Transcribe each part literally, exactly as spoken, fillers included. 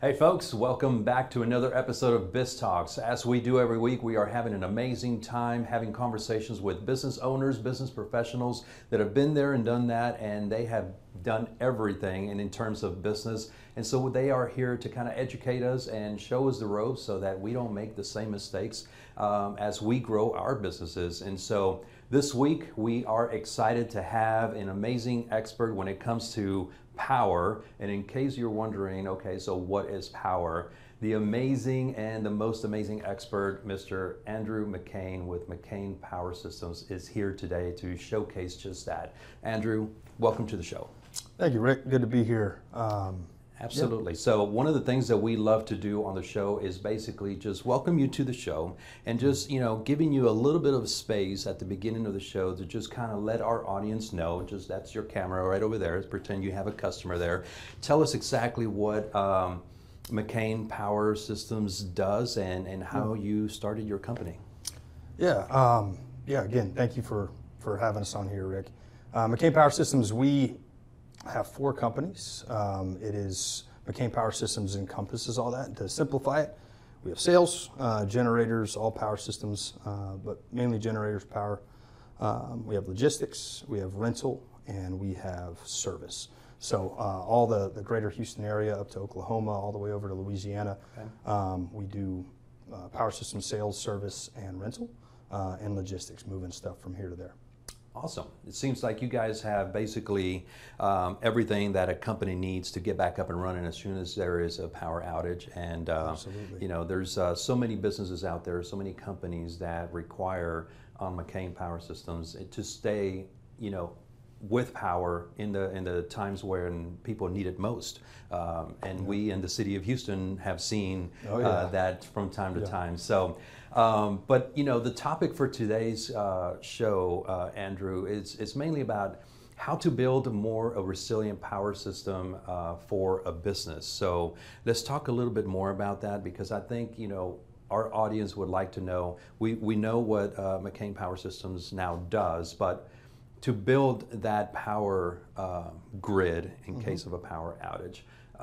Hey folks, welcome back to another episode of Biz Talks. As we do every week, we are having an amazing time having conversations with business owners, business professionals that have been there and done that, and they have done everything and in terms of business. And so they are here to kind of educate us and show us the ropes so that we don't make the same mistakes um, as we grow our businesses. And so this week we are excited to have an amazing expert when it comes to power. And in case you're wondering, okay, so what is power? The amazing and the most amazing expert, Mister Andrew McCain with McCain Power Systems, is here today to showcase just that. Andrew, welcome to the show. Thank you, Rick. Good to be here. Um, Absolutely. Yep. So one of the things that we love to do on the show is basically just welcome you to the show and just, you know, giving you a little bit of space at the beginning of the show to just kind of let our audience know, just that's your camera right over there, pretend you have a customer there. Tell us exactly what um, McCain Power Systems does and, and how you started your company. Yeah, um, yeah, again, thank you for, for having us on here, Rick. Uh, McCain Power Systems, we have four companies. Um, it is McCain Power Systems encompasses all that. And to simplify it, we have sales, uh, generators, all power systems, uh, but mainly generators power. Um, we have logistics, we have rental, and we have service. So uh, all the, the greater Houston area up to Oklahoma, all the way over to Louisiana, okay. um, we do uh, power system sales, service, and rental, uh, and logistics, moving stuff from here to there. Awesome. It seems like you guys have basically um, everything that a company needs to get back up and running as soon as there is a power outage. And uh, Absolutely. you know, there's uh, so many businesses out there, so many companies that require on McCain Power Systems to stay, you know, with power in the in the times when people need it most. Um, and yeah. we in the city of Houston have seen oh, yeah. uh, that from time to yeah. time. So. Um, but you know, the topic for today's uh, show, uh, Andrew, is, is mainly about how to build a more a resilient power system uh, for a business. So let's talk a little bit more about that, because I think, you know, our audience would like to know, we, we know what uh, McCain Power Systems now does, but to build that power uh, grid in mm-hmm. case of a power outage,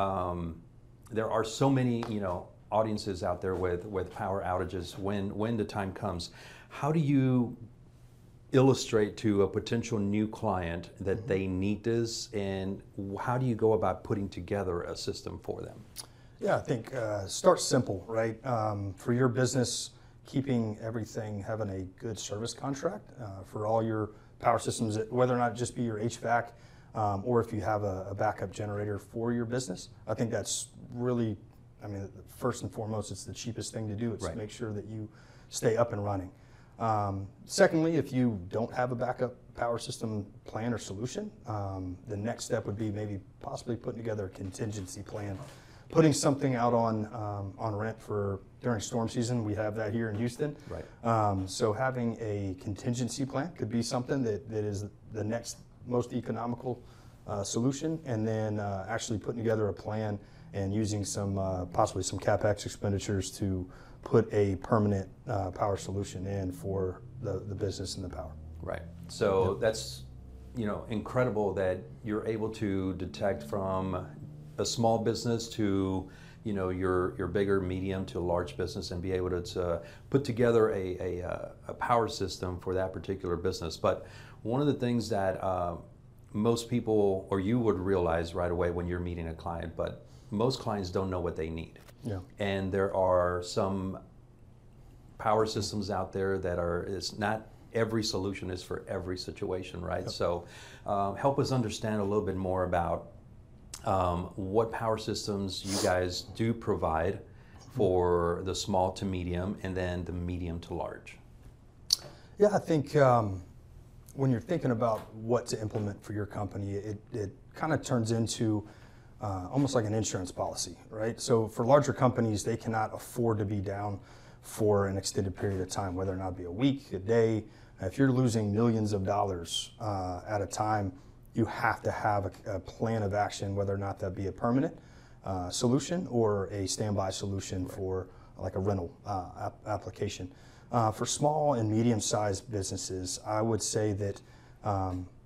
um, there are so many, you know, audiences out there with, with power outages when, when the time comes. How do you illustrate to a potential new client that mm-hmm. they need this, and how do you go about putting together a system for them? Yeah, I think uh, start simple, right? Um, for your business, keeping everything, having a good service contract uh, for all your power systems, whether or not it just be your H V A C um, or if you have a, a backup generator for your business. I think that's really, I mean, first and foremost, it's the cheapest thing to do. It's right. to make sure that you stay up and running. Um, secondly, if you don't have a backup power system plan or solution, um, the next step would be maybe possibly putting together a contingency plan, putting something out on um, on rent for during storm season. We have that here in Houston. Right. Um, so having a contingency plan could be something that, that is the next most economical uh, solution, and then uh, actually putting together a plan and using some uh, possibly some CapEx expenditures to put a permanent uh, power solution in for the, the business and the power. Right. So yep. that's, you know, incredible that you're able to detect from a small business to, you know, your your bigger, medium to large business, and be able to, to put together a, a, a power system for that particular business. But one of the things that uh, most people, or you would realize right away when you're meeting a client, but most clients don't know what they need. Yeah. And there are some power systems out there that are, it's not every solution is for every situation, right? Yep. So um, help us understand a little bit more about um, what power systems you guys do provide for the small to medium, and then the medium to large. Yeah, I think um, when you're thinking about what to implement for your company, it, it kind of turns into Uh, almost like an insurance policy, right? So for larger companies, they cannot afford to be down for an extended period of time, whether or not it be a week, a day. If you're losing millions of dollars uh, at a time, you have to have a, a plan of action, whether or not that be a permanent uh, solution or a standby solution right. for like a rental uh, ap application. Uh, for small and medium-sized businesses, I would say that um,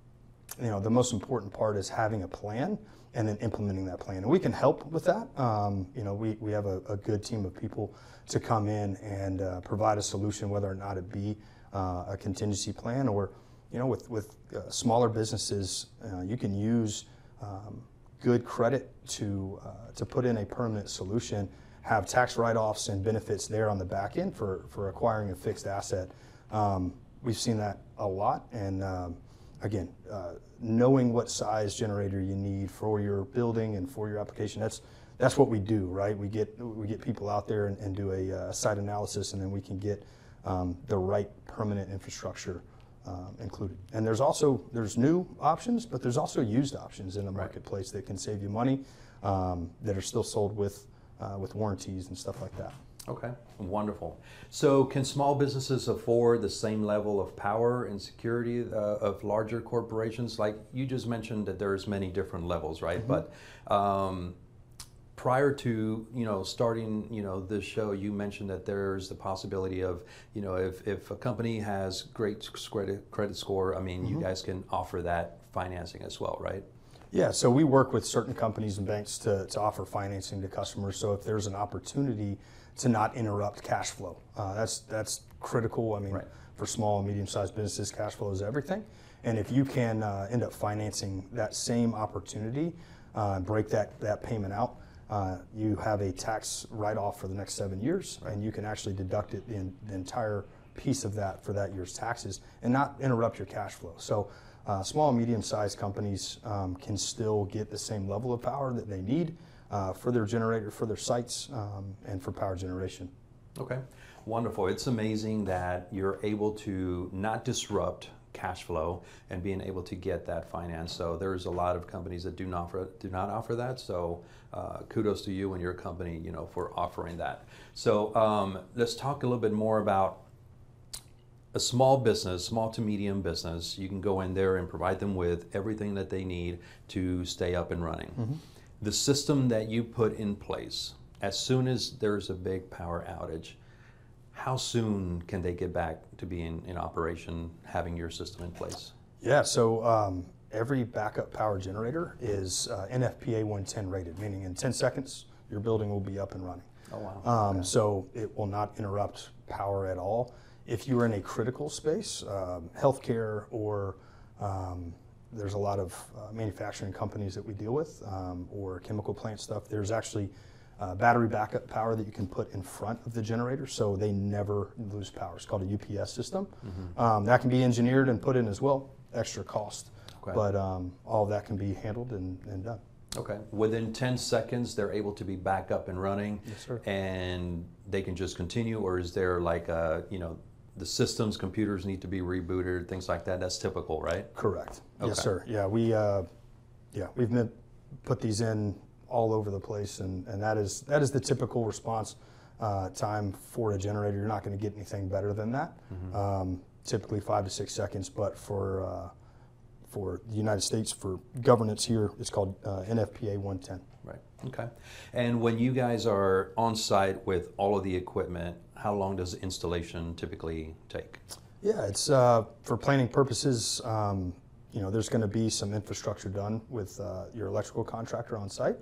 you know, the most important part is having a plan and then implementing that plan. And we can help with that. Um, you know, we, we have a, a good team of people to come in and uh, provide a solution, whether or not it be uh, a contingency plan or, you know, with, with uh, smaller businesses, uh, you can use um, good credit to, uh, to put in a permanent solution, have tax write-offs and benefits there on the back end for, for acquiring a fixed asset. Um, we've seen that a lot, and um, again, uh, knowing what size generator you need for your building and for your application, that's that's what we do, right? We get we get people out there and, and do a uh, site analysis, and then we can get um, the right permanent infrastructure um, included. And there's also there's new options, but there's also used options in the marketplace that can save you money, um, that are still sold with uh, with warranties and stuff like that. Okay, wonderful. So can small businesses afford the same level of power and security uh, of larger corporations? Like you just mentioned that there's many different levels, right? Mm-hmm. But um, prior to, you know, starting, you know, this show, you mentioned that there's the possibility of, you know, if, if a company has great credit, credit score, I mean, mm-hmm. you guys can offer that financing as well, right? Yeah, so we work with certain companies and banks to, to offer financing to customers. So if there's an opportunity to not interrupt cash flow, uh, that's that's critical. I mean, right. for small and medium-sized businesses, cash flow is everything. And if you can uh, end up financing that same opportunity, uh, break that, that payment out, uh, you have a tax write-off for the next seven years, right. and you can actually deduct it in the entire piece of that for that year's taxes and not interrupt your cash flow. So uh, small and medium-sized companies um, can still get the same level of power that they need uh, for their generator, for their sites, um, and for power generation. Okay, wonderful. It's amazing that you're able to not disrupt cash flow and being able to get that finance. So there's a lot of companies that do not offer, do not offer that. So uh, kudos to you and your company, you know, for offering that. So um, let's talk a little bit more about a small business, small to medium business. You can go in there and provide them with everything that they need to stay up and running. Mm-hmm. The system that you put in place, as soon as there's a big power outage, how soon can they get back to being in operation, having your system in place? Yeah, so um, every backup power generator is uh, N F P A one ten rated, meaning in ten seconds, your building will be up and running. Oh, wow. Um, okay. So it will not interrupt power at all. If you're in a critical space, um, healthcare, or um, there's a lot of uh, manufacturing companies that we deal with, um, or chemical plant stuff, there's actually uh, battery backup power that you can put in front of the generator so they never lose power. It's called a U P S system. Mm-hmm. um, that can be engineered and put in as well, extra cost. Okay. But um, all of that can be handled and, and done. Okay. Within ten seconds, they're able to be back up and running. Yes, sir. And they can just continue, or is there like a, you know, the systems, computers need to be rebooted, things like that? That's typical, right? Correct. Okay. Yes, sir. Yeah, we, uh, yeah, we've been, put these in all over the place, and, and that is that is the typical response uh, time for a generator. You're not going to get anything better than that. Mm-hmm. um, typically five to six seconds, but for uh, for the United States, for governance here, it's called uh, N F P A one ten. Right. Okay. And when you guys are on site with all of the equipment, how long does the installation typically take? Yeah, it's uh, for planning purposes. Um, you know, there's going to be some infrastructure done with uh, your electrical contractor on site.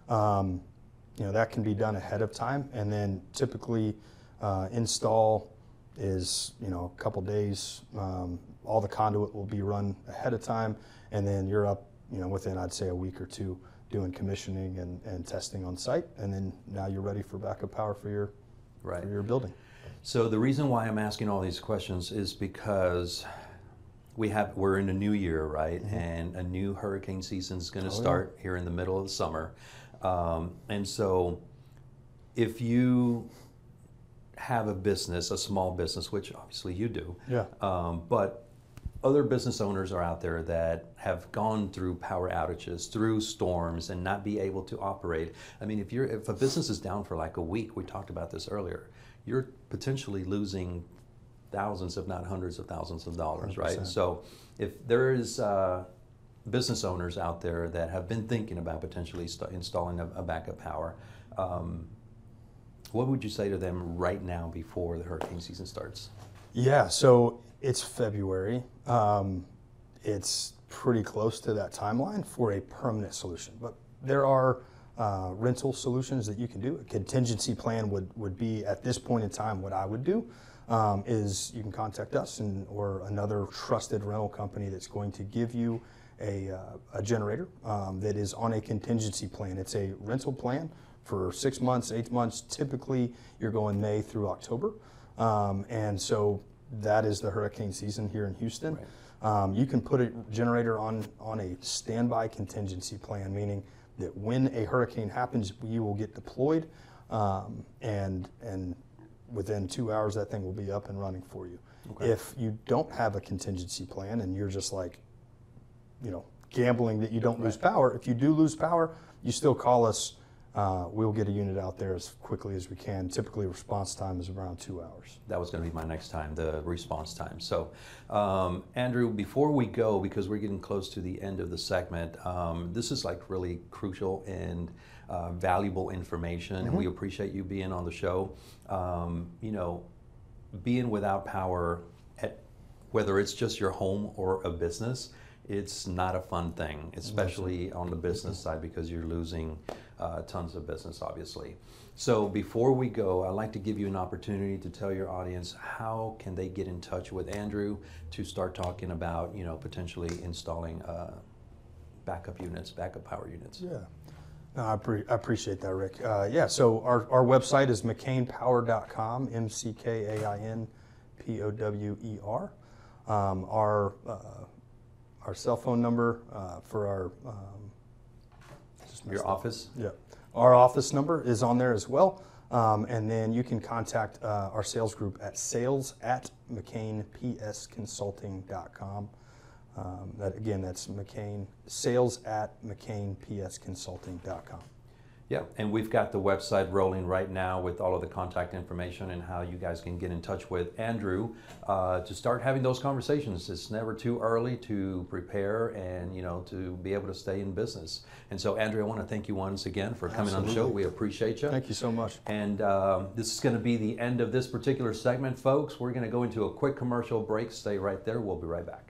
Um, you know, that can be done ahead of time, and then typically uh, install is, you know, a couple days. Um, all the conduit will be run ahead of time, and then you're up, you know, within, I'd say, a week or two doing commissioning and, and testing on site, and then now you're ready for backup power for your, right. for your building. So the reason why I'm asking all these questions is because we have, we're in a new year, right? Mm-hmm. And a new hurricane season is going to oh, start yeah. here in the middle of the summer. Um, and so if you have a business, a small business, which obviously you do, yeah. um, but other business owners are out there that have gone through power outages, through storms, and not be able to operate. I mean, if you're if a business is down for like a week, we talked about this earlier, you're potentially losing thousands, if not hundreds of thousands of dollars, one hundred percent. Right? So if there is uh, business owners out there that have been thinking about potentially st- installing a, a backup power, um, what would you say to them right now before the hurricane season starts? Yeah, so it's February. Um, it's pretty close to that timeline for a permanent solution. But there are uh, rental solutions that you can do. A contingency plan would, would be, at this point in time, what I would do um, is you can contact us and or another trusted rental company that's going to give you a, uh, a generator um, that is on a contingency plan. It's a rental plan for six months, eight months. Typically, you're going May through October. Um, and so that is the hurricane season here in Houston. Right. Um, you can put a generator on, on a standby contingency plan, meaning that when a hurricane happens, you will get deployed, um, and, and within two hours, that thing will be up and running for you. Okay. If you don't have a contingency plan and you're just like, you know, gambling that you don't lose power, if you do lose power, you still call us. Uh, we'll get a unit out there as quickly as we can. Typically, response time is around two hours. That was going to be my next time, the response time. So, um, Andrew, before we go, because we're getting close to the end of the segment, um, this is like really crucial and uh, valuable information, mm-hmm. and we appreciate you being on the show. Um, you know, being without power, at, whether it's just your home or a business, it's not a fun thing, especially on the business side, because you're losing uh, tons of business, obviously. So before we go, I'd like to give you an opportunity to tell your audience how can they get in touch with Andrew to start talking about, you know, potentially installing uh, backup units, backup power units. Yeah, no, I, pre- I appreciate that, Rick. Uh, yeah, so our, our website is mccain power dot com, M C K A I N P O W E R. Um, our uh, Our cell phone number uh, for our um, your office. Yeah, our office number is on there as well, um, and then you can contact uh, our sales group at sales at mccain p s consulting dot com. Um, that again, that's McCain sales at mccain p s consulting dot com. Yeah, and we've got the website rolling right now with all of the contact information and how you guys can get in touch with Andrew uh, to start having those conversations. It's never too early to prepare and, you know, to be able to stay in business. And so, Andrew, I want to thank you once again for coming Absolutely. on the show. We appreciate you. Thank you so much. And um, this is going to be the end of this particular segment, folks. We're going to go into a quick commercial break. Stay right there. We'll be right back.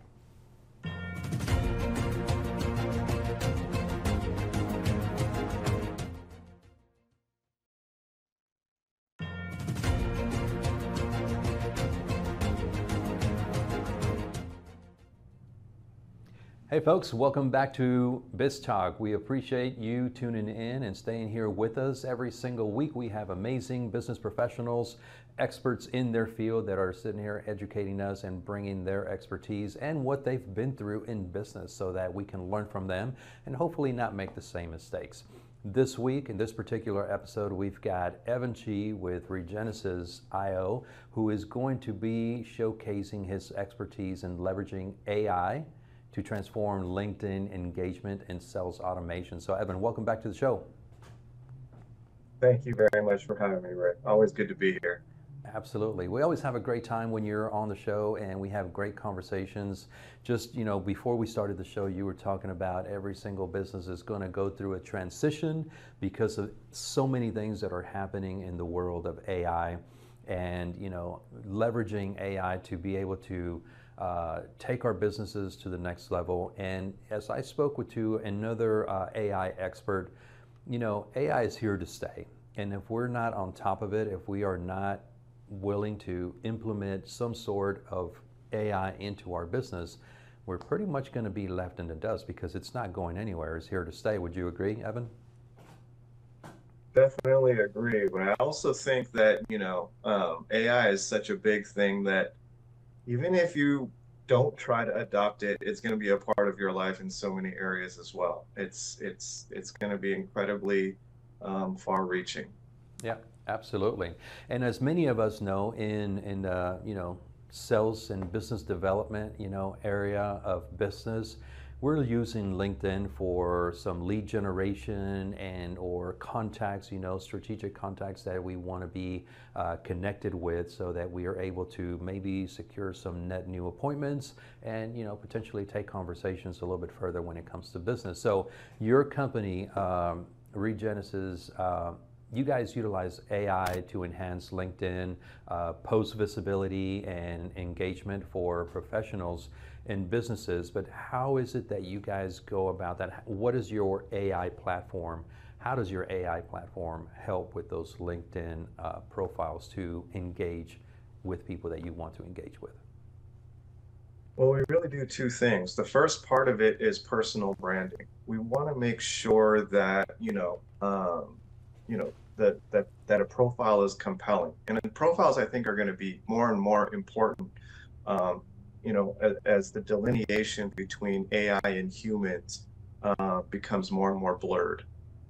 Hey folks, welcome back to Biz Talk. We appreciate you tuning in and staying here with us. Every single week we have amazing business professionals, experts in their field that are sitting here educating us and bringing their expertise and what they've been through in business so that we can learn from them and hopefully not make the same mistakes. This week, in this particular episode, we've got Evan Chi with Regenesis dot I O, who is going to be showcasing his expertise in leveraging A I to transform LinkedIn engagement and sales automation. So Evan, welcome back to the show. Thank you very much for having me, Rick. Always good to be here. Absolutely. We always have a great time when you're on the show and we have great conversations. Just, you know, before we started the show, you were talking about every single business is going to go through a transition because of so many things that are happening in the world of A I and, you know, leveraging A I to be able to Uh, take our businesses to the next level. And as I spoke with to another uh, A I expert, you know, A I is here to stay. And if we're not on top of it, if we are not willing to implement some sort of A I into our business, we're pretty much going to be left in the dust because it's not going anywhere. It's here to stay. Would you agree, Evan? Definitely agree. But I also think that, you know, um, A I is such a big thing that even if you don't try to adopt it, it's going to be a part of your life in so many areas as well. It's it's it's going to be incredibly um, far-reaching. Yeah, absolutely. And as many of us know, in in the you know sales and business development you know area of business, we're using LinkedIn for some lead generation and or contacts, you know, strategic contacts that we want to be uh, connected with so that we are able to maybe secure some net new appointments and, you know, potentially take conversations a little bit further when it comes to business. So your company, um, Regenesis, uh, you guys utilize A I to enhance LinkedIn uh, post visibility and engagement for professionals and businesses, but how is it that you guys go about that? What is your A I platform? How does your A I platform help with those LinkedIn uh, profiles to engage with people that you want to engage with? Well, we really do two things. The first part of it is personal branding. We want to make sure that, you know, um, you know, that that that a profile is compelling. And then profiles, I think, are going to be more and more important, um, you know, as, as the delineation between A I and humans uh, becomes more and more blurred.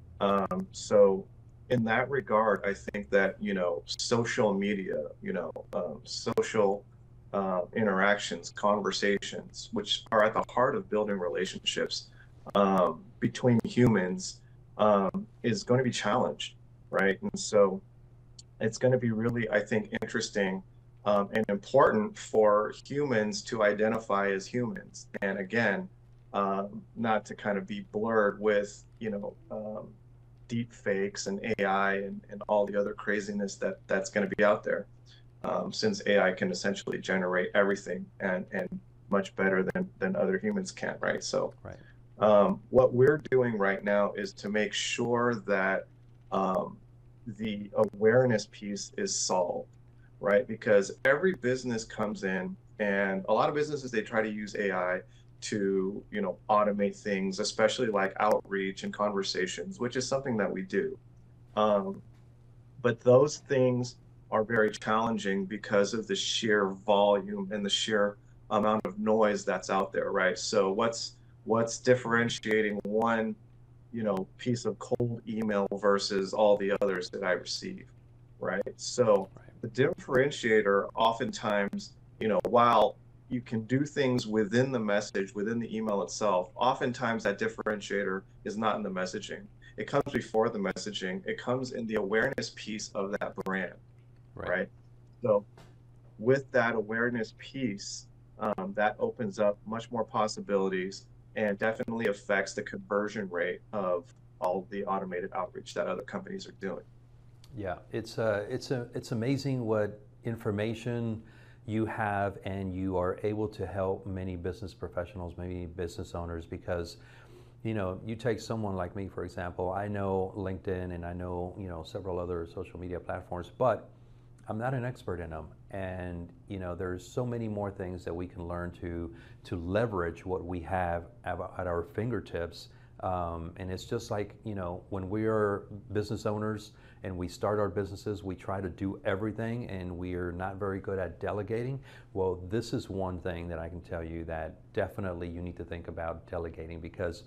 Um, so in that regard, I think that, you know, social media, you know, um, social uh, interactions, conversations, which are at the heart of building relationships um, between humans, um, is going to be challenged, right? And so it's going to be really, I think, interesting um, and important for humans to identify as humans. And again, um, not to kind of be blurred with, you know, um, deep fakes and A I and, and all the other craziness that that's going to be out there. Um, since A I can essentially generate everything and, and much better than, than other humans can, right? So Right. um, what we're doing right now is to make sure that um, the awareness piece is solved, right? Because every business comes in, and a lot of businesses they try to use A I to, you know, automate things, especially like outreach and conversations, which is something that we do. Um, but those things are very challenging because of the sheer volume and the sheer amount of noise that's out there, right? So what's what's differentiating one, you know, piece of cold email versus all the others that I receive, right? So Right. the differentiator oftentimes, you know, while you can do things within the message, within the email itself, oftentimes that differentiator is not in the messaging. It comes before the messaging. It comes in the awareness piece of that brand, Right. right? So with that awareness piece, um, that opens up much more possibilities and definitely affects the conversion rate of all the automated outreach that other companies are doing. Yeah, it's uh, it's a, it's amazing what information you have, and you are able to help many business professionals, many business owners, because you know, you take someone like me, for example. I know LinkedIn and I know, you know, several other social media platforms, but I'm not an expert in them. And you know, there's so many more things that we can learn to to leverage what we have at, at our fingertips. Um, and it's just like, you know, when we are business owners and we start our businesses, we try to do everything and we are not very good at delegating. Well, this is one thing that I can tell you that definitely you need to think about delegating, because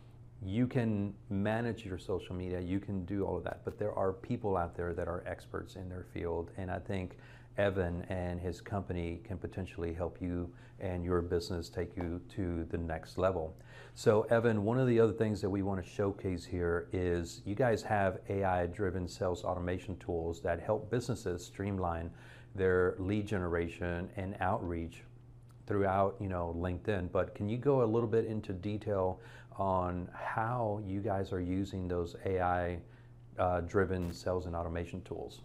you can manage your social media, you can do all of that, but there are people out there that are experts in their field, and I think Evan and his company can potentially help you and your business take you to the next level. So Evan, one of the other things that we want to showcase here is you guys have A I-driven sales automation tools that help businesses streamline their lead generation and outreach throughout, you know, LinkedIn. But can you go a little bit into detail on how you guys are using those A I uh, driven sales and automation tools?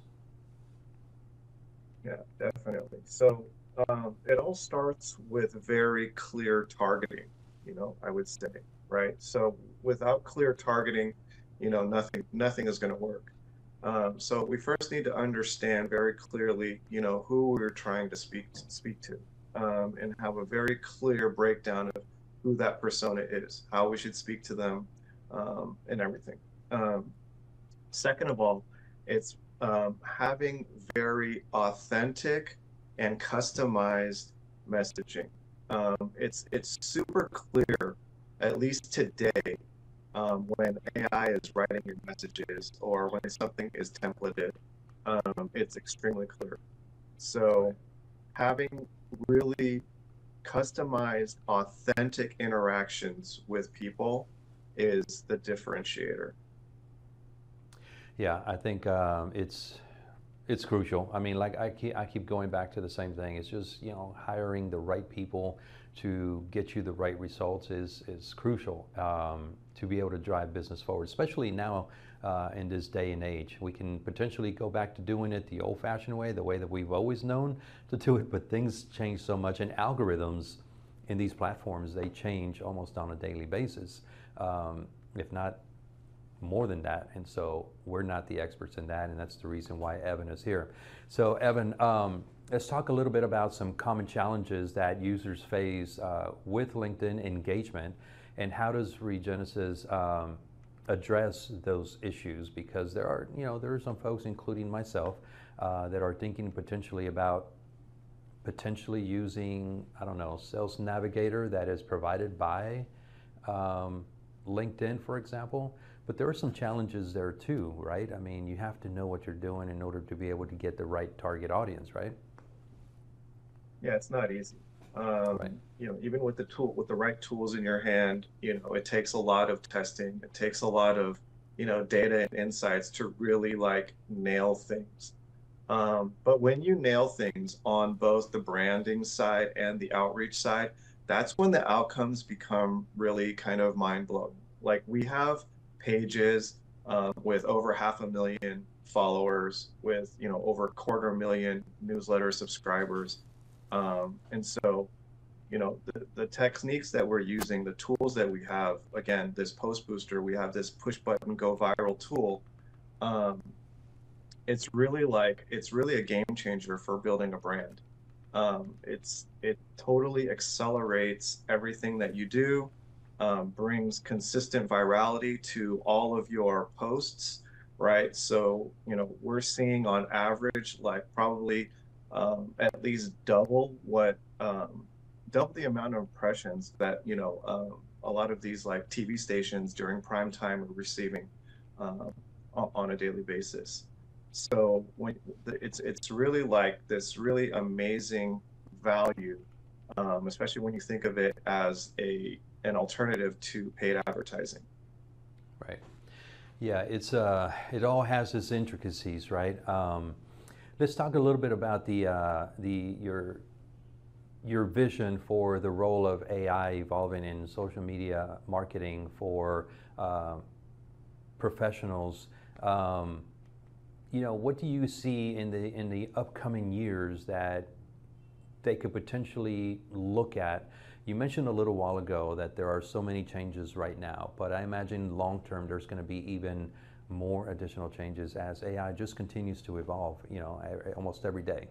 Yeah, definitely. So um, it all starts with very clear targeting, you know, I would say, right? So without clear targeting, you know, nothing nothing is going to work. Um, so we first need to understand very clearly, you know, who we're trying to speak speak to, um, and have a very clear breakdown of who that persona is, how we should speak to them, um, and everything. Um, Second of all, it's um, having very authentic and customized messaging. Um, it's it's super clear, at least today, um, when A I is writing your messages or when something is templated. Um, it's extremely clear. So having really customized, authentic interactions with people is the differentiator. Yeah, I think um, it's It's crucial. I mean, like I keep, I keep going back to the same thing. It's just, you know, hiring the right people to get you the right results is, is crucial um, to be able to drive business forward, especially now uh, in this day and age. We can potentially go back to doing it the old-fashioned way, the way that we've always known to do it, but things change so much, and algorithms in these platforms, they change almost on a daily basis, um, if not more than that. And so we're not the experts in that, and that's the reason why Evan is here. So Evan, um, let's talk a little bit about some common challenges that users face uh, with LinkedIn engagement, and how does Regenesis um, address those issues? Because there are, you know, there are some folks, including myself, uh, that are thinking potentially about potentially using, I don't know, Sales Navigator that is provided by um, LinkedIn, for example. But there are some challenges there too, right? I mean, you have to know what you're doing in order to be able to get the right target audience, right? Yeah, it's not easy. Um, Right. You know, even with the tool, with the right tools in your hand, you know, it takes a lot of testing. It takes a lot of, you know, data and insights to really like nail things. Um, but when you nail things on both the branding side and the outreach side, that's when the outcomes become really kind of mind blowing. Like we have pages um, with over half a million followers, with you know over a quarter million newsletter subscribers, um, and so you know the, the techniques that we're using, the tools that we have. Again, this post booster, we have this push button go viral tool. Um, it's really like it's really a game changer for building a brand. Um, it's it totally accelerates everything that you do, um, brings consistent virality to all of your posts, right? So you know we're seeing on average like probably um, at least double what um, double the amount of impressions that you know um, a lot of these like T V stations during prime time are receiving um, o- on a daily basis. So when it's it's really like this really amazing value, um, especially when you think of it as a an alternative to paid advertising. Right. Yeah, it's uh, it all has its intricacies, right? Um, let's talk a little bit about the uh, the your your vision for the role of A I evolving in social media marketing for uh, professionals. Um, you know, what do you see in the in the upcoming years that they could potentially look at? You mentioned a little while ago that there are so many changes right now, but I imagine long term there's going to be even more additional changes as A I just continues to evolve, you know, e- almost every day.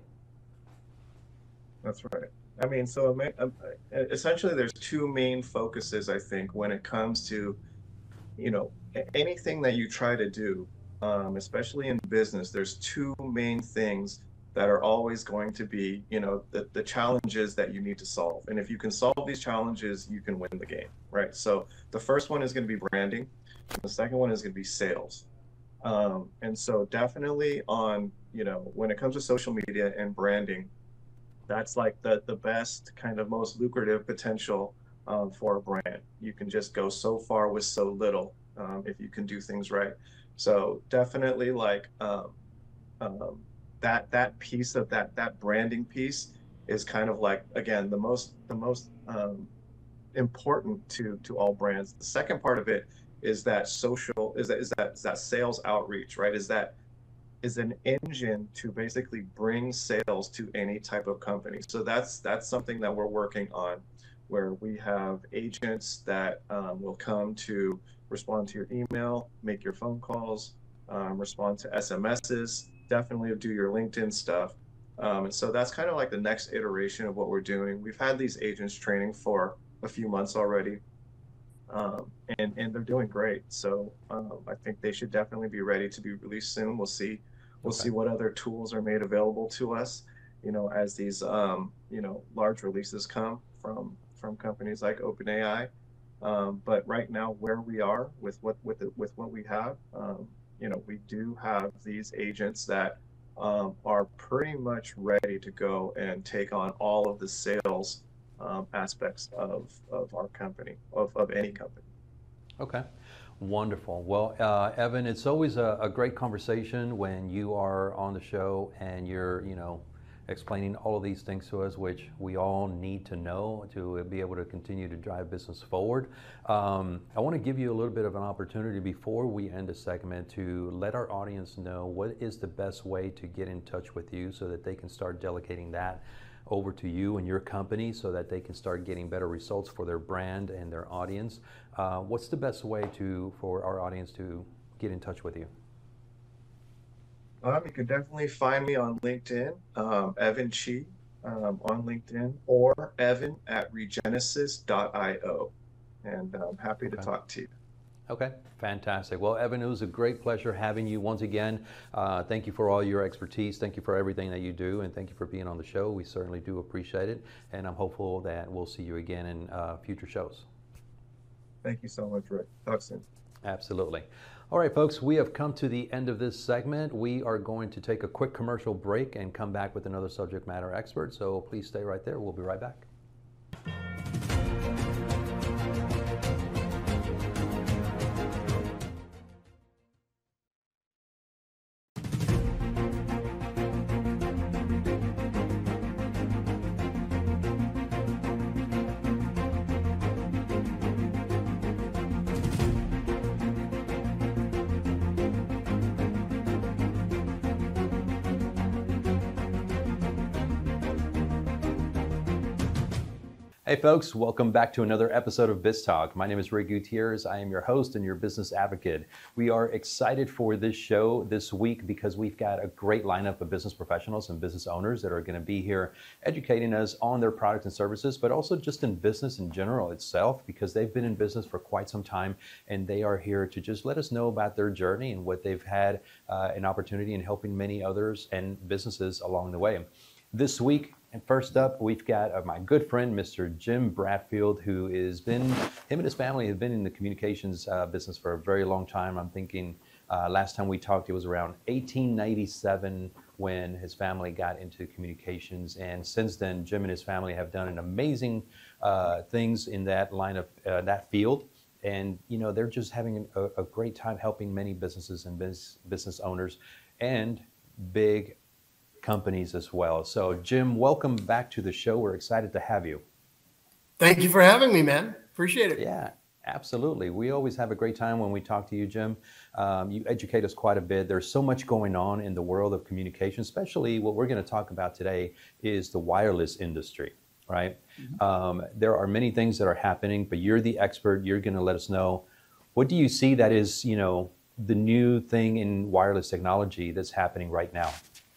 That's right. I mean, so ama- um, uh, essentially, there's two main focuses, I think, when it comes to you know a- anything that you try to do, um, especially in business. There's two main things that are always going to be you know the, the challenges that you need to solve, and if you can solve these challenges you can win the game, right? So the first one is going to be branding, and the second one is going to be sales. Um, and so definitely on you know when it comes to social media and branding, that's like the the best kind of most lucrative potential um, for a brand. You can just go so far with so little um, if you can do things right. So definitely like um, um, that that piece of that that branding piece is kind of like again the most the most um, important to to all brands. The second part of it is that social is that is that is that sales outreach, right? Is that is an engine to basically bring sales to any type of company. So that's that's something that we're working on, where we have agents that um, will come to respond to your email, make your phone calls, um, respond to S M Ses, definitely do your LinkedIn stuff. Um, and so that's kind of like the next iteration of what we're doing. We've had these agents training for a few months already, um, and and they're doing great. So um, I think they should definitely be ready to be released soon. We'll see, we'll Okay. see what other tools are made available to us, you know, as these um, you know large releases come from from companies like OpenAI. Um, but right now, where we are with what with the, with what we have, um, you know, we do have these agents that um, are pretty much ready to go and take on all of the sales um, aspects of of our company, of of any company. Okay, wonderful. Well, uh, Evan, it's always a, a great conversation when you are on the show and you're, you know, explaining all of these things to us, which we all need to know to be able to continue to drive business forward. Um, I want to give you a little bit of an opportunity before we end the segment to let our audience know what is the best way to get in touch with you so that they can start delegating that over to you and your company so that they can start getting better results for their brand and their audience. Uh, what's the best way to for our audience to get in touch with you? Um, you can definitely find me on LinkedIn, um, Evan Chi, um, on LinkedIn, or Evan at regenesis dot io. And I'm happy to Okay. talk to you. Okay, fantastic. Well, Evan, it was a great pleasure having you once again. Uh, thank you for all your expertise. Thank you for everything that you do, and thank you for being on the show. We certainly do appreciate it, and I'm hopeful that we'll see you again in uh, future shows. Thank you so much, Rick. Talk soon. Absolutely. All right, folks, we have come to the end of this segment. We are going to take a quick commercial break and come back with another subject matter expert, so please stay right there. We'll be right back. Hey folks, welcome back to another episode of Biz Talk. My name is Rick Gutierrez. I am your host and your business advocate. We are excited for this show this week because we've got a great lineup of business professionals and business owners that are going to be here educating us on their products and services, but also just in business in general itself, because they've been in business for quite some time and they are here to just let us know about their journey and what they've had uh, an opportunity in helping many others and businesses along the way. This week, and first up, we've got uh, my good friend, Mister Jim Bradfield, who has been, him and his family have been in the communications uh, business for a very long time. I'm thinking uh, last time we talked, it was around eighteen ninety-seven when his family got into communications. And since then, Jim and his family have done an amazing uh, things in that line of, uh, that field. And, you know, they're just having a, a great time helping many businesses and business, business owners and big companies as well. So Jim, welcome back to the show. We're excited to have you. Thank you for having me, man. Appreciate it. Yeah, absolutely. We always have a great time when we talk to you, Jim. Um, you educate us quite a bit. There's so much going on in the world of communication, especially what we're going to talk about today is the wireless industry, right? Mm-hmm. Um, there are many things that are happening, but you're the expert. You're going to let us know, what do you see that is, you know, the new thing in wireless technology that's happening right now?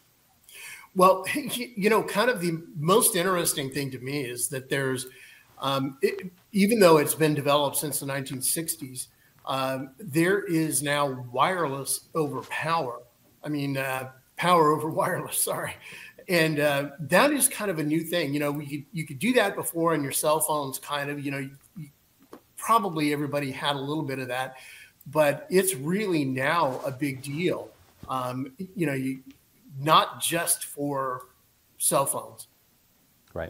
Well, you know, kind of the most interesting thing to me is that there's, um, it, even though it's been developed since the nineteen sixties, um, there is now wireless over power. I mean, uh, power over wireless, sorry. And uh, that is kind of a new thing. You know, we could, you could do that before on your cell phones, kind of, you know, you, you, probably everybody had a little bit of that, but it's really now a big deal. Um, you know, you, not just for cell phones. Right.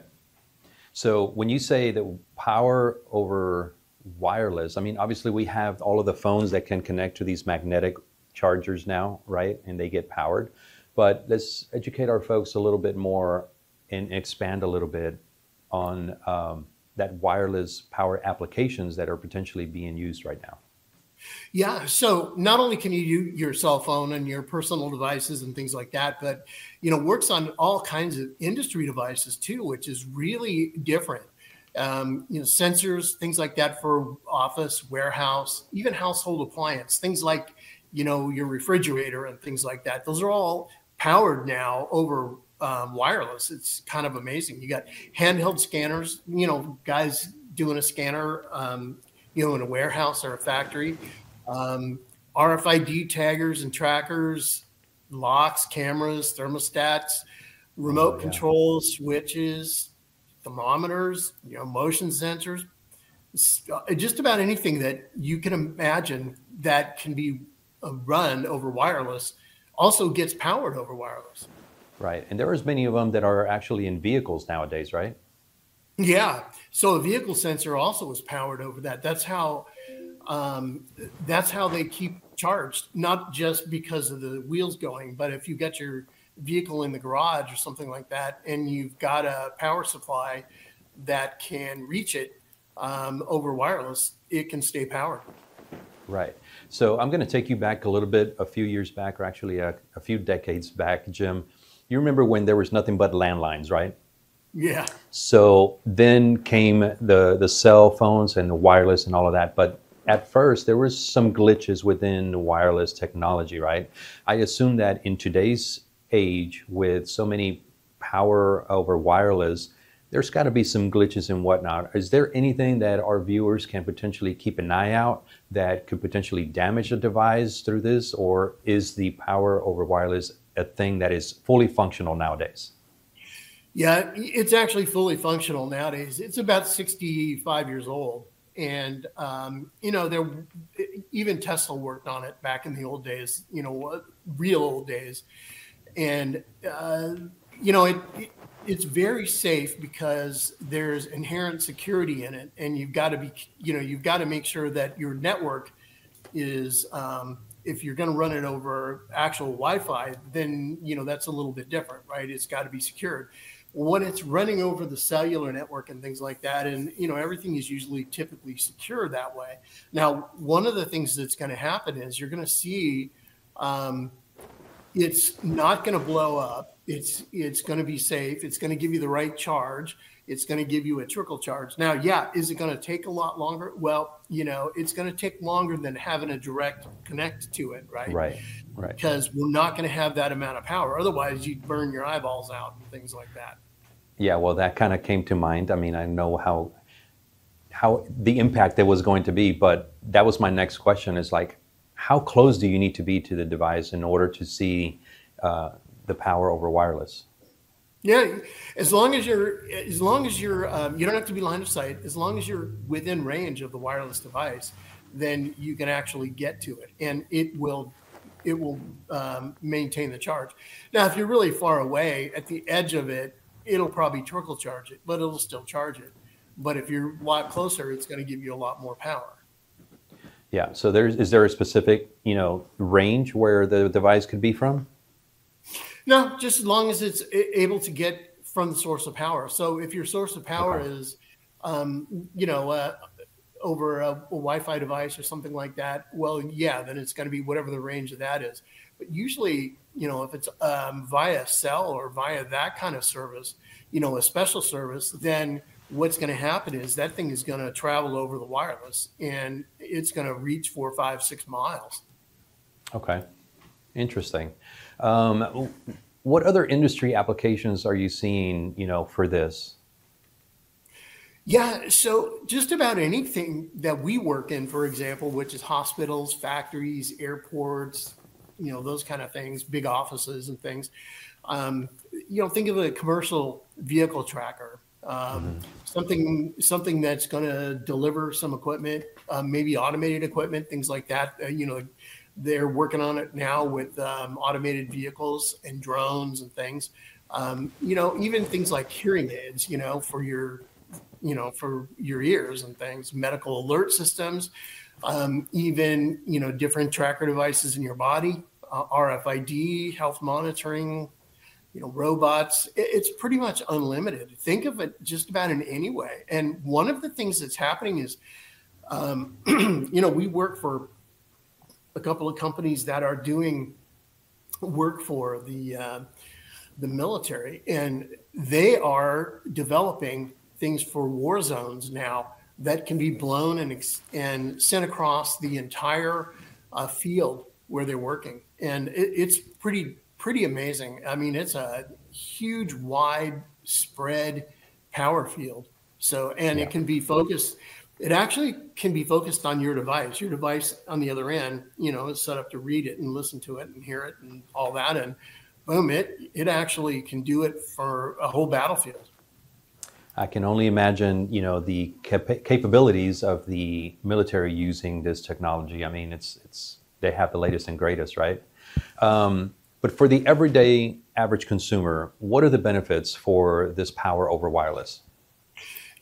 So when you say that power over wireless, I mean, obviously we have all of the phones that can connect to these magnetic chargers now, right? And they get powered. But let's educate our folks a little bit more and expand a little bit on um, that wireless power applications that are potentially being used right now. Yeah. So not only can you use your cell phone and your personal devices and things like that, but, you know, works on all kinds of industry devices too, which is really different. Um, you know, sensors, things like that for office, warehouse, even household appliance, things like, you know, your refrigerator and things like that. Those are all powered now over um, wireless. It's kind of amazing. You got handheld scanners, you know, guys doing a scanner, um, you know, in a warehouse or a factory, um, R F I D taggers and trackers, locks, cameras, thermostats, remote oh, yeah. controls, switches, thermometers, you know, motion sensors, just about anything that you can imagine that can be run over wireless also gets powered over wireless. Right. And there are as many of them that are actually in vehicles nowadays, right? Yeah. So a vehicle sensor also is powered over that. That's how um, that's how they keep charged, not just because of the wheels going, but if you've got your vehicle in the garage or something like that, and you've got a power supply that can reach it um, over wireless, it can stay powered. Right. So I'm going to take you back a little bit, a few years back, or actually a, a few decades back, Jim. You remember when there was nothing but landlines, right? Yeah. So then came the, the cell phones and the wireless and all of that. But at first, there was some glitches within the wireless technology, right? I assume that in today's age, with so many power over wireless, there's got to be some glitches and whatnot. Is there anything that our viewers can potentially keep an eye out that could potentially damage a device through this? Or is the power over wireless a thing that is fully functional nowadays? Yeah, it's actually fully functional nowadays. It's about sixty-five years old. And, um, you know, there, even Tesla worked on it back in the old days, you know, real old days. And, uh, you know, it, it it's very safe because there's inherent security in it. And you've got to be, you know, you've got to make sure that your network is, um, if you're going to run it over actual Wi-Fi, then, you know, that's a little bit different, right? It's got to be secured. When it's running over the cellular network and things like that, and, you know, everything is usually typically secure that way. Now, one of the things that's going to happen is you're going to see um, it's not going to blow up. It's it's going to be safe. It's going to give you the right charge. It's going to give you a trickle charge. Now, yeah, is it going to take a lot longer? Well, you know, it's going to take longer than having a direct connect to it, right? Right, right. Because we're not going to have that amount of power. Otherwise, you'd burn your eyeballs out and things like that. Yeah, well, that kind of came to mind. I mean, I know how how the impact there was going to be, but that was my next question is like, how close do you need to be to the device in order to see uh, the power over wireless? Yeah, as long as you're, as long as you're, um, you don't have to be line of sight. As long as you're within range of the wireless device, then you can actually get to it, and it will, it will um, maintain the charge. Now, if you're really far away at the edge of it, it'll probably trickle charge it, but it'll still charge it. But if you're a lot closer, it's going to give you a lot more power. Yeah. So there's is there a specific, you know, range where the device could be from? No, just as long as it's able to get from the source of power. So if your source of power Okay. is, um, you know, uh, over a, a Wi-Fi device or something like that, well, yeah, then it's going to be whatever the range of that is. But usually, you know, if it's um, via cell or via that kind of service, you know, a special service, then what's going to happen is that thing is going to travel over the wireless and it's going to reach four, five, six miles. Okay. Interesting. Um, what other industry applications are you seeing, you know, for this? Yeah, so just about anything that we work in, for example, which is hospitals, factories, airports, you know, those kind of things, big offices and things. Um, you know, think of a commercial vehicle tracker, um, mm-hmm. something something that's going to deliver some equipment, um, maybe automated equipment, things like that. Uh, you know, they're working on it now with um, automated vehicles and drones and things. Um, you know, even things like hearing aids, you know, for your you know, for your ears and things, medical alert systems, um, even, you know, different tracker devices in your body, uh, R F I D, health monitoring, you know, robots. It, it's pretty much unlimited. Think of it just about in any way. And one of the things that's happening is, um, you know, we work for a couple of companies that are doing work for the, uh, the military, and they are developing things for war zones now that can be blown and ex- and sent across the entire uh, field where they're working, and it, it's pretty pretty amazing. I mean, it's a huge, wide spread power field. So, and Yeah. it can be focused. It actually can be focused on your device. Your device on the other end, you know, is set up to read it and listen to it and hear it and all that, and boom, it it actually can do it for a whole battlefield. I can only imagine, you know, the cap- capabilities of the military using this technology. I mean, it's it's they have the latest and greatest, right? Um, but for the everyday average consumer, what are the benefits for this power over wireless?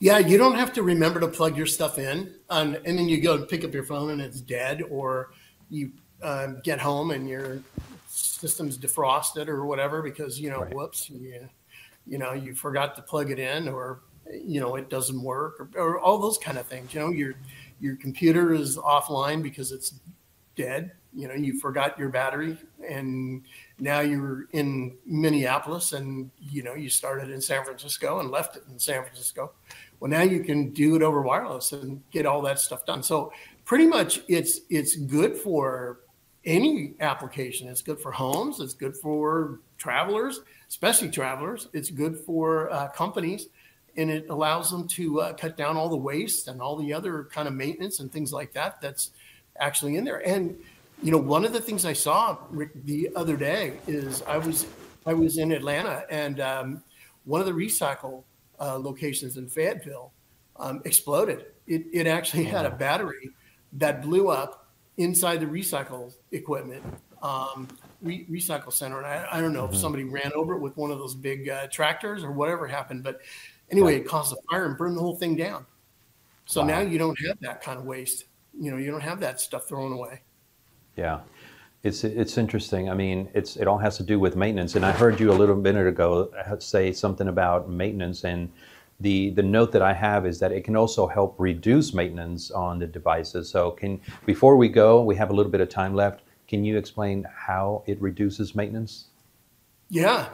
Yeah, you don't have to remember to plug your stuff in, and, and then you go and pick up your phone and it's dead, or you um, get home and your system's defrosted or whatever because, you know, Right. whoops, you, you know, you forgot to plug it in, or, you know, it doesn't work, or, or all those kind of things. You know, your your computer is offline because it's dead. You know, you forgot your battery, and now you're in Minneapolis, and, you know, you started in San Francisco and left it in San Francisco. Well, now you can do it over wireless and get all that stuff done. So pretty much it's it's good for any application. It's good for homes. It's good for travelers, especially travelers. It's good for uh, companies, and it allows them to uh, cut down all the waste and all the other kind of maintenance and things like that that's actually in there. And you know, one of the things I saw, Rick, the other day is I was I was in Atlanta, and um, one of the recycle uh, locations in Fayetteville um, exploded. It, it actually had a battery that blew up inside the recycle equipment, um, re- recycle center. And I, I don't know if somebody ran over it with one of those big uh, tractors or whatever happened. But anyway, it caused a fire and burned the whole thing down. So Wow. now you don't have that kind of waste. You know, you don't have that stuff thrown away. Yeah, it's it's interesting. I mean, it's it all has to do with maintenance. And I heard you a little minute ago say something about maintenance, and the the note that I have is that it can also help reduce maintenance on the devices. So can before we go, we have a little bit of time left. Can you explain how it reduces maintenance? Yeah.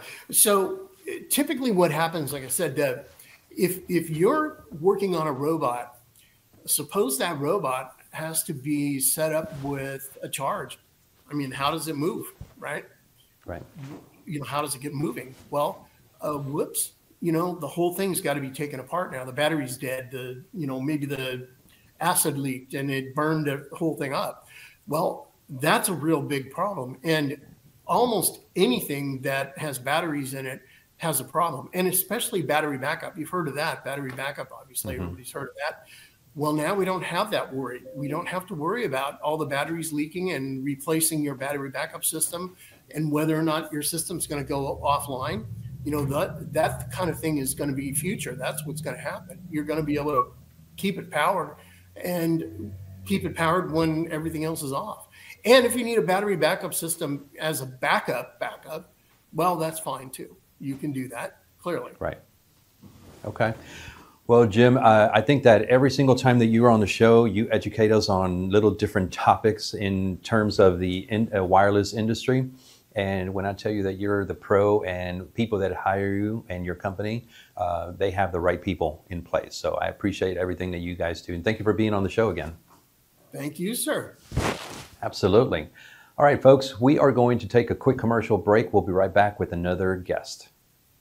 So typically, what happens, like I said, uh, if if you're working on a robot, suppose that robot has to be set up with a charge. I mean, how does it move, right? Right. You know, how does it get moving? Well, uh, whoops, you know, the whole thing's got to be taken apart now. The battery's dead. The, you know, maybe the acid leaked and it burned the whole thing up. Well, that's a real big problem. And almost anything that has batteries in it has a problem, and especially battery backup. You've heard of that, battery backup, obviously. Mm-hmm. Everybody's heard of that. Well, now we don't have that worry. We don't have to worry about all the batteries leaking and replacing your battery backup system and whether or not your system's going to go offline. You know, that that kind of thing is going to be future. That's what's going to happen. You're going to be able to keep it powered and keep it powered when everything else is off. And if you need a battery backup system as a backup backup, well, that's fine too. You can do that, clearly. Right. Okay. Well, Jim, uh, I think that every single time that you are on the show, you educate us on little different topics in terms of the in, uh, wireless industry. And when I tell you that you're the pro and people that hire you and your company, uh, they have the right people in place. So I appreciate everything that you guys do. And thank you for being on the show again. Thank you, sir. Absolutely. All right, folks, we are going to take a quick commercial break. We'll be right back with another guest.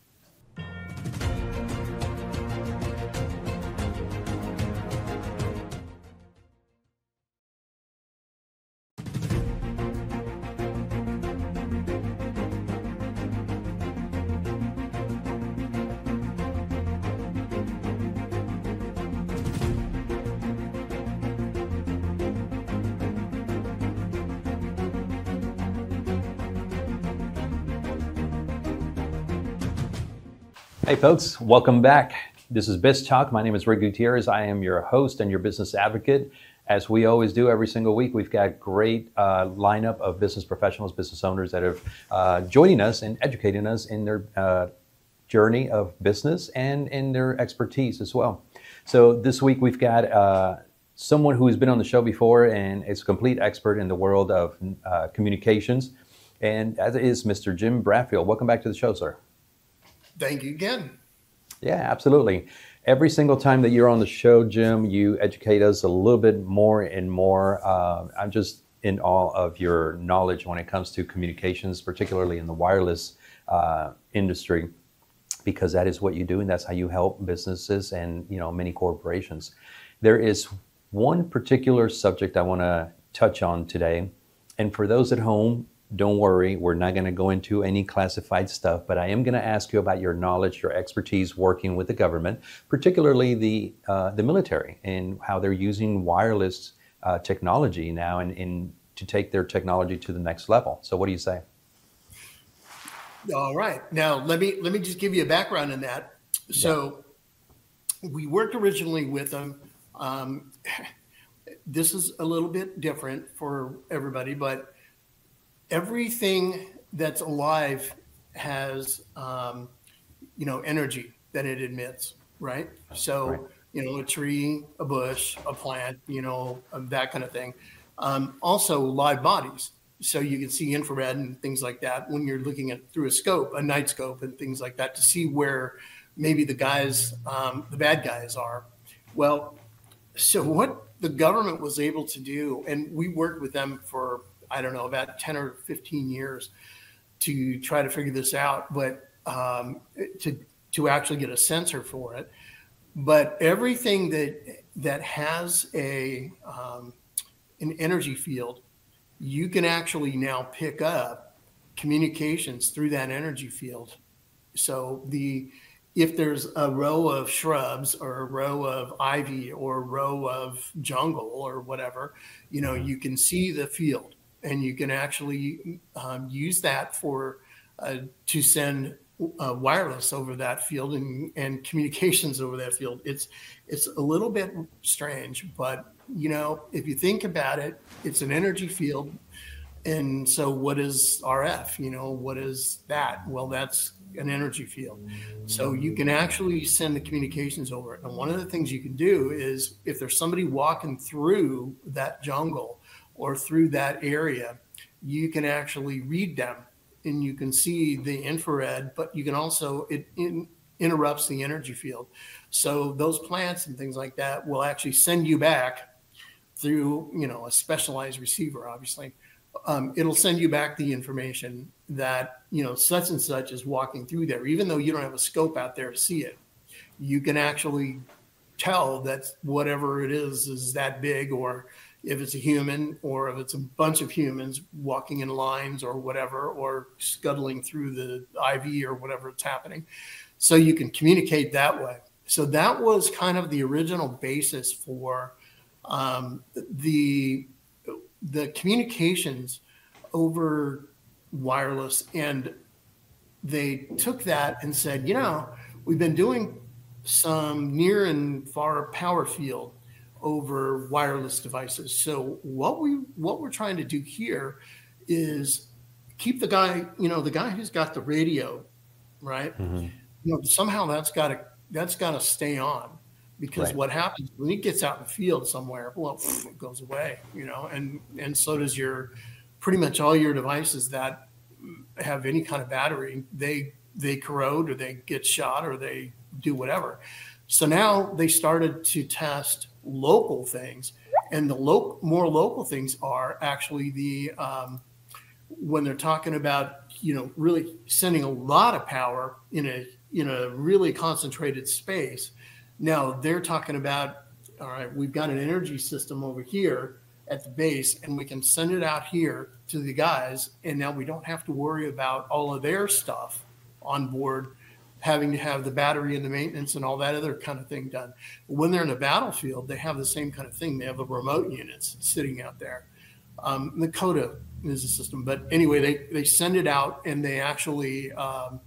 Hey folks, welcome back. This is Biz Talk. My name is Rick Gutierrez. I am your host and your business advocate. As we always do every single week, we've got great uh, lineup of business professionals, business owners that are uh, joining us and educating us in their uh, journey of business and in their expertise as well. So this week we've got uh, someone who has been on the show before and is a complete expert in the world of uh, communications, and that is Mister Jim Bradfield. Welcome back to the show, sir. Thank you again. Yeah, absolutely. Every single time that you're on the show, Jim, you educate us a little bit more and more. Uh, I'm just in awe of your knowledge when it comes to communications, particularly in the wireless uh, industry, because that is what you do, and that's how you help businesses and, you know, many corporations. There is one particular subject I want to touch on today, and for those at home, don't worry, we're not going to go into any classified stuff, but I am going to ask you about your knowledge, your expertise working with the government, particularly the uh, the military, and how they're using wireless uh, technology now and, and to take their technology to the next level. So what do you say? All right. Now, let me let me just give you a background in that. So we worked originally with them. Um, this is a little bit different for everybody, but everything that's alive has, um, you know, energy that it emits, right? So, Right. you know, a tree, a bush, a plant, you know, um, that kind of thing. Um, also live bodies. So you can see infrared and things like that when you're looking at through a scope, a night scope and things like that to see where maybe the guys, um, the bad guys are. Well, so what the government was able to do, and we worked with them for, I don't know, about ten or fifteen years to try to figure this out, but um, to, to actually get a sensor for it. But everything that, that has a, um, an energy field, you can actually now pick up communications through that energy field. So the if there's a row of shrubs or a row of ivy or a row of jungle or whatever, you know, you can see the field and you can actually um, use that for uh, to send uh, wireless over that field and, and communications over that field. It's it's a little bit strange, but you know, if you think about it, it's an energy field. And so what is R F? You know, what is that? Well, that's an energy field. So you can actually send the communications over it. And one of the things you can do is if there's somebody walking through that jungle or through that area, you can actually read them and you can see the infrared, but you can also, it in, interrupts the energy field. So those plants and things like that will actually send you back through, you know, a specialized receiver, obviously. Um, it'll send you back the information that, you know, such and such is walking through there, even though you don't have a scope out there to see it. You can actually tell that whatever it is is that big, or if it's a human, or if it's a bunch of humans walking in lines or whatever, or scuttling through the I V or whatever it's happening. So you can communicate that way. So that was kind of the original basis for um, the the communications over wireless. And they took that and said, you know, we've been doing some near and far power field over wireless devices. So what we what we're trying to do here is keep the guy, you know, the guy who's got the radio, right? Mm-hmm. You know, somehow that's got to that's got to stay on. Because right. What happens when it gets out in the field somewhere, well, it goes away, you know, and, and so does your, pretty much all your devices that have any kind of battery, they, they corrode or they get shot or they do whatever. So now they started to test local things, and the lo- more local things are actually the, um, when they're talking about, you know, really sending a lot of power in a, in a really concentrated space. Now they're talking about, all right, we've got an energy system over here at the base and we can send it out here to the guys. And now we don't have to worry about all of their stuff on board, having to have the battery and the maintenance and all that other kind of thing done. When they're in the battlefield, they have the same kind of thing. They have the remote units sitting out there. Um, the CODA is a system, but anyway, they, they send it out and they actually um,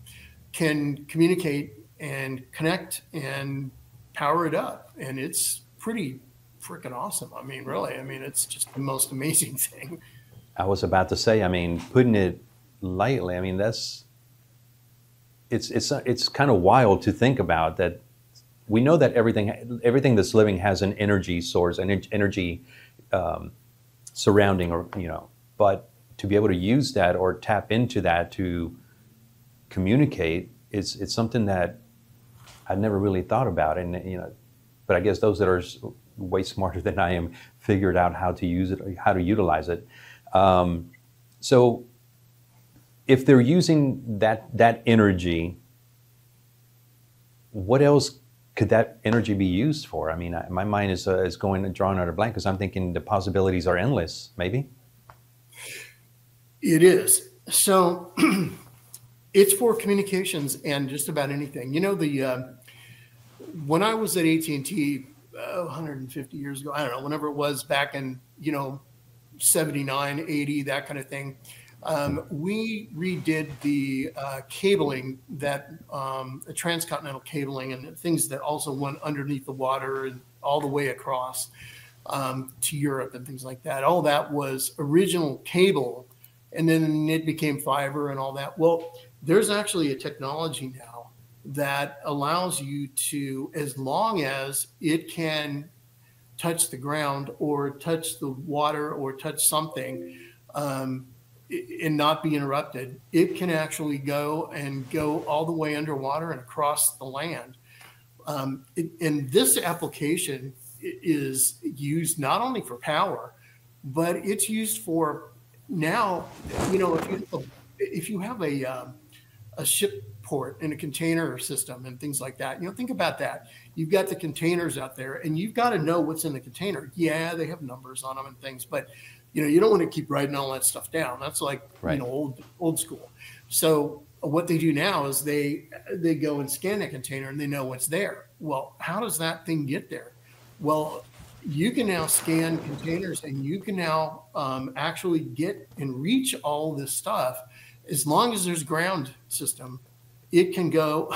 can communicate and connect and power it up, and it's pretty freaking awesome. I mean, really, I mean, it's just the most amazing thing. I was about to say, I mean, putting it lightly, I mean, that's, it's it's it's kind of wild to think about that. We know that everything everything that's living has an energy source, an energy um, surrounding, or, you know, but to be able to use that or tap into that to communicate, it's it's something that I'd never really thought about. And, you know, but I guess those that are way smarter than I am figured out how to use it, how to utilize it. Um, so if they're using that that energy, what else could that energy be used for? I mean, I, my mind is uh, is going drawn out of blank because I'm thinking the possibilities are endless. Maybe it is. So it's for communications and just about anything. You know, the uh, when I was at A T and T uh, one hundred fifty years ago, I don't know, whenever it was back in, you know, seventy-nine, eighty, that kind of thing, Um, we redid the uh, cabling that um, the transcontinental cabling and things that also went underneath the water and all the way across um, to Europe and things like that. All that was original cable, and then it became fiber and all that. Well, there's actually a technology now that allows you to, as long as it can touch the ground or touch the water or touch something, um, and not be interrupted, it can actually go and go all the way underwater and across the land. Um, it, and this application is used not only for power, but it's used for now, you know, if you, if you have a, um, a ship port in a container system and things like that, you know, think about that. You've got the containers out there and you've got to know what's in the container. Yeah, they have numbers on them and things, but you know, you don't want to keep writing all that stuff down. That's like, right. you know, old old school. So what they do now is they they go and scan that container and they know what's there. Well, how does that thing get there? Well, you can now scan containers and you can now um, actually get and reach all this stuff. As long as there's ground system, it can go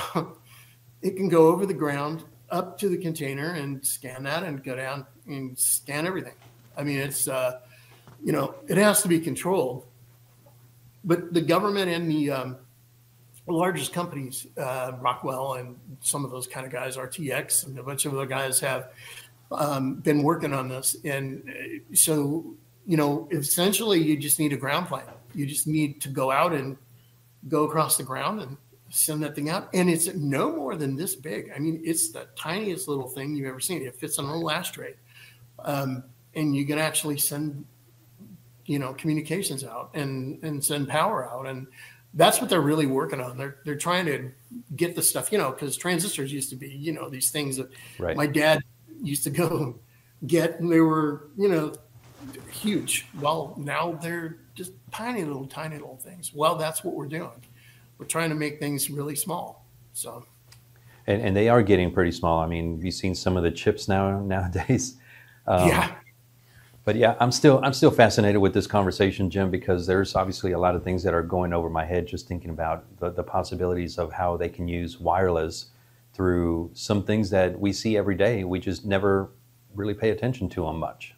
it can go over the ground up to the container and scan that and go down and scan everything. I mean, it's uh, you know, it has to be controlled, but the government and the um, largest companies, uh, Rockwell and some of those kind of guys, R T X and a bunch of other guys have um, been working on this. And so, you know, essentially you just need a ground plane. You just need to go out and go across the ground and send that thing out. And it's no more than this big. I mean, it's the tiniest little thing you've ever seen. It fits on a little ashtray. Um, and you can actually send you know, communications out and, and send power out. And that's what they're really working on. They're, they're trying to get the stuff, you know, because transistors used to be, you know, these things that right. my dad used to go get, and they were, you know, huge. Well, now they're just tiny little, tiny little things. Well, that's what we're doing. We're trying to make things really small. So. And, and they are getting pretty small. I mean, you've seen some of the chips now nowadays. Um, yeah. But yeah, I'm still I'm still fascinated with this conversation, Jim, because there's obviously a lot of things that are going over my head just thinking about the, the possibilities of how they can use wireless through some things that we see every day. We just never really pay attention to them much.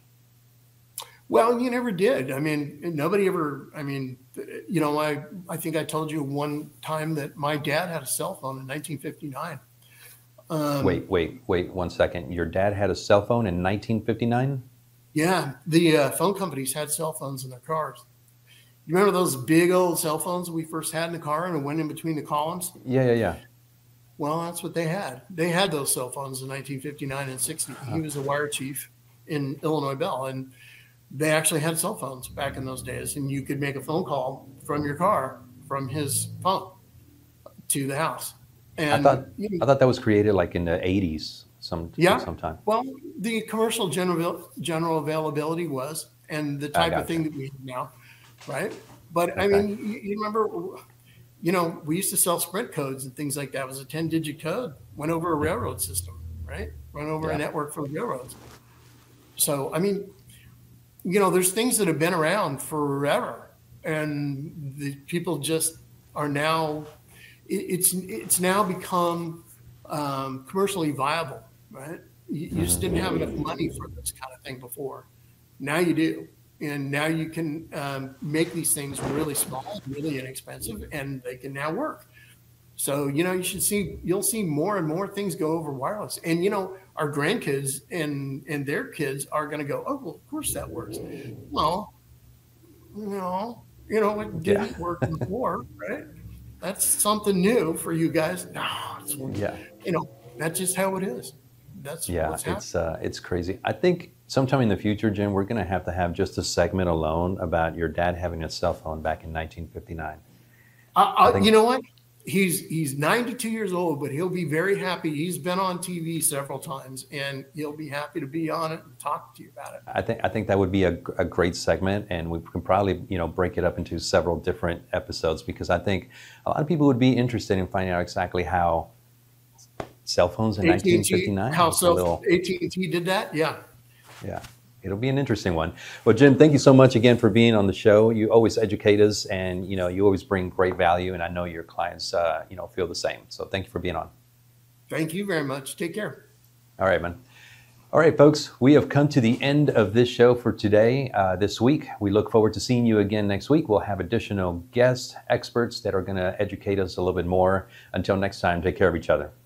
Well, you never did. I mean, nobody ever, I mean, you know, I, I think I told you one time that my dad had a cell phone in nineteen fifty-nine. Um, wait, wait, wait one second. Your dad had a cell phone in nineteen fifty-nine? Yeah, the uh, phone companies had cell phones in their cars. You remember those big old cell phones that we first had in the car and it went in between the columns? Yeah, yeah, yeah. Well, that's what they had. They had those cell phones in nineteen fifty-nine and sixty. He was a wire chief in Illinois Bell, and they actually had cell phones back in those days, and you could make a phone call from your car from his phone to the house. And I thought you know, I thought that was created like in the eighties. Some, yeah. sometime. Well, the commercial general general availability was, and the type gotcha. of thing that we have now, right? But okay. I mean, you, you remember, you know, we used to sell Sprint codes and things like that. It was a ten-digit code, went over a railroad system, right? Went over yeah. a network for railroads. So, I mean, you know, there's things that have been around forever, and the people just are now. It, it's it's now become um, commercially viable. Right? You, you just didn't have enough money for this kind of thing before. Now you do. And now you can um, make these things really small, really inexpensive, and they can now work. So, you know, you should see, you'll see more and more things go over wireless. And, you know, our grandkids and, and their kids are going to go, oh, well, of course that works. Well, no, you know, it didn't yeah. work before, right? That's something new for you guys. No, it's, yeah. you know, that's just how it is. That's yeah, what's it's uh, it's crazy. I think sometime in the future, Jim, we're going to have to have just a segment alone about your dad having a cell phone back in nineteen fifty-nine. Uh, I think, you know what? He's he's ninety-two years old, but he'll be very happy. He's been on T V several times, and he'll be happy to be on it and talk to you about it. I think I think that would be a, a great segment, and we can probably you know break it up into several different episodes because I think a lot of people would be interested in finding out exactly how cell phones in nineteen fifty-nine. How so? Little... A T and T did that? Yeah. Yeah. It'll be an interesting one. Well, Jim, thank you so much again for being on the show. You always educate us, and you know you always bring great value, and I know your clients, uh, you know, feel the same. So thank you for being on. Thank you very much. Take care. All right, man. All right, folks, we have come to the end of this show for today, uh, this week. We look forward to seeing you again next week. We'll have additional guests, experts that are going to educate us a little bit more. Until next time, take care of each other.